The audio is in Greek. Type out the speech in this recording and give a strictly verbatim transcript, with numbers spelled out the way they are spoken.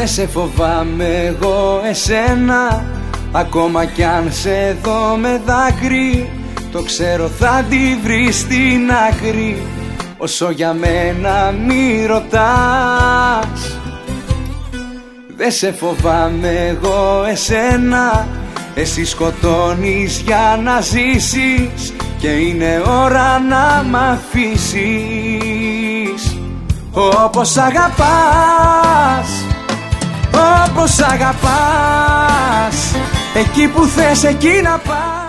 Δε σε φοβάμαι εγώ εσένα, ακόμα κι αν σε δω με δάκρυ. Το ξέρω θα τη βρεις στην άκρη, όσο για μένα μη ρωτάς. Δε σε φοβάμαι εγώ εσένα, εσύ σκοτώνεις για να ζήσεις, και είναι ώρα να μ' αφήσεις. Όπως αγαπάς, όπως αγαπάς, εκεί που θες εκεί να πας.